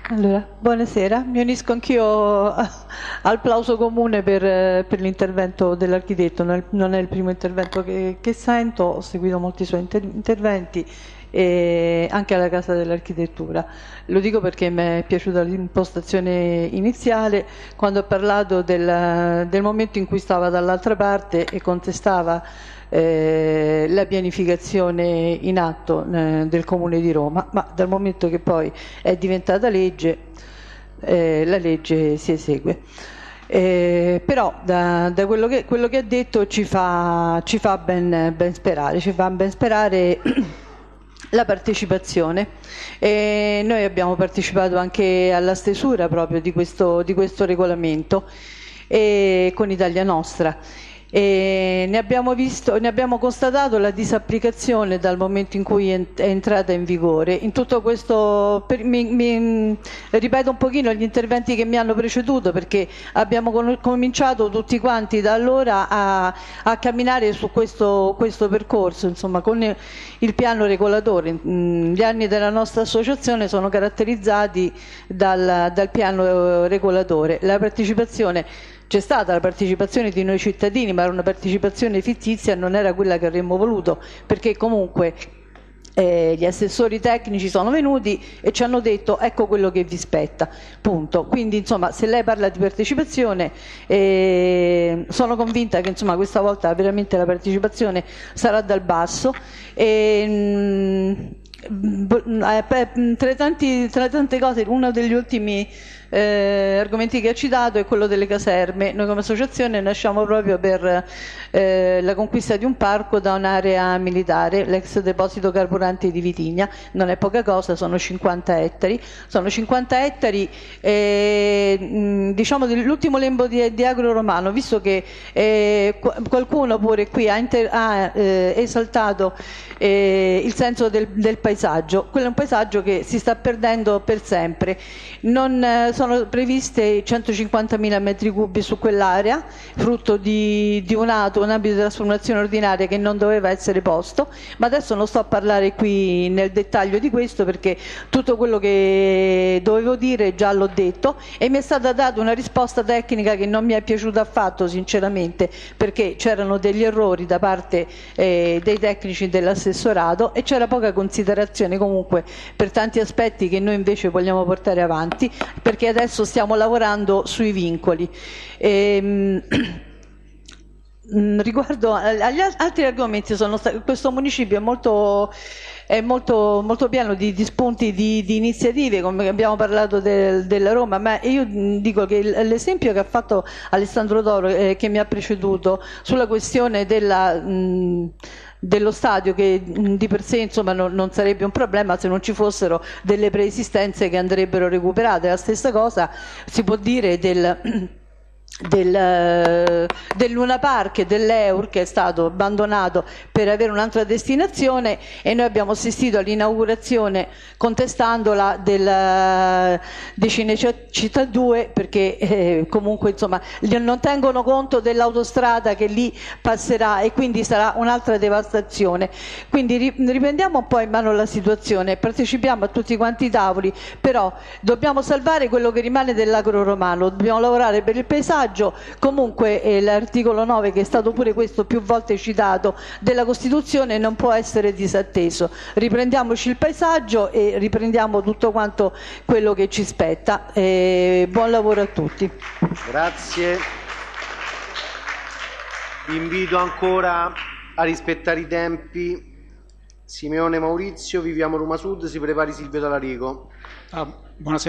Allora, buonasera, mi unisco anch'io al plauso comune per l'intervento dell'architetto, non è il primo intervento che sento, ho seguito molti suoi interventi e anche alla Casa dell'Architettura. Lo dico perché mi è piaciuta l'impostazione iniziale, quando ha parlato del momento in cui stava dall'altra parte e contestava la pianificazione in atto del Comune di Roma, ma dal momento che poi è diventata legge, la legge si esegue. Però da quello che ha detto ci fa ben sperare la partecipazione. Noi abbiamo partecipato anche alla stesura proprio di questo regolamento con Italia Nostra. Ne abbiamo constatato la disapplicazione dal momento in cui è entrata in vigore. In tutto questo, ripeto un pochino gli interventi che mi hanno preceduto, perché abbiamo cominciato tutti quanti da allora a camminare su questo percorso, insomma, con il piano regolatore. Gli anni della nostra associazione sono caratterizzati dal piano regolatore. C'è stata la partecipazione di noi cittadini, ma era una partecipazione fittizia, non era quella che avremmo voluto, perché comunque gli assessori tecnici sono venuti e ci hanno detto ecco quello che vi spetta, punto. Quindi insomma, se lei parla di partecipazione, sono convinta che insomma questa volta veramente la partecipazione sarà dal basso. Tra tante cose, uno degli ultimi argomenti che ha citato è quello delle caserme. Noi come associazione nasciamo proprio per la conquista di un parco da un'area militare, l'ex deposito carburanti di Vitigna. Non è poca cosa, sono 50 ettari. Sono 50 ettari, diciamo, dell'ultimo lembo di Agro Romano, visto che qualcuno pure qui ha esaltato il senso del paesaggio. Quello è un paesaggio che si sta perdendo per sempre. Sono previste 150.000 metri cubi su quell'area, frutto di un ambito di trasformazione ordinaria che non doveva essere posto, ma adesso non sto a parlare qui nel dettaglio di questo, perché tutto quello che dovevo dire già l'ho detto, e mi è stata data una risposta tecnica che non mi è piaciuta affatto, sinceramente, perché c'erano degli errori da parte dei tecnici dell'assessorato e c'era poca considerazione comunque per tanti aspetti che noi invece vogliamo portare avanti, perché adesso stiamo lavorando sui vincoli. Riguardo agli altri argomenti, questo municipio è molto pieno di spunti di iniziative, come abbiamo parlato della Roma, ma io dico che l'esempio che ha fatto Alessandro Toro, che mi ha preceduto, sulla questione dello stadio, che di per sé insomma non sarebbe un problema se non ci fossero delle preesistenze che andrebbero recuperate. La stessa cosa si può dire del Luna Park e dell'Eur, che è stato abbandonato per avere un'altra destinazione, e noi abbiamo assistito all'inaugurazione, contestandola, di Cinecittà 2, perché comunque insomma non tengono conto dell'autostrada che lì passerà e quindi sarà un'altra devastazione. Quindi riprendiamo un po' in mano la situazione, partecipiamo a tutti quanti i tavoli, però dobbiamo salvare quello che rimane dell'agro romano, dobbiamo lavorare per il paesaggio. Comunque l'articolo 9, che è stato pure questo più volte citato, della Costituzione, non può essere disatteso. Riprendiamoci il paesaggio e riprendiamo tutto quanto quello che ci spetta. Buon lavoro a tutti. Grazie. Vi invito ancora a rispettare i tempi. Simeone Maurizio, Viviamo Roma Sud, si prepari Silvio Talarico. Buonasera.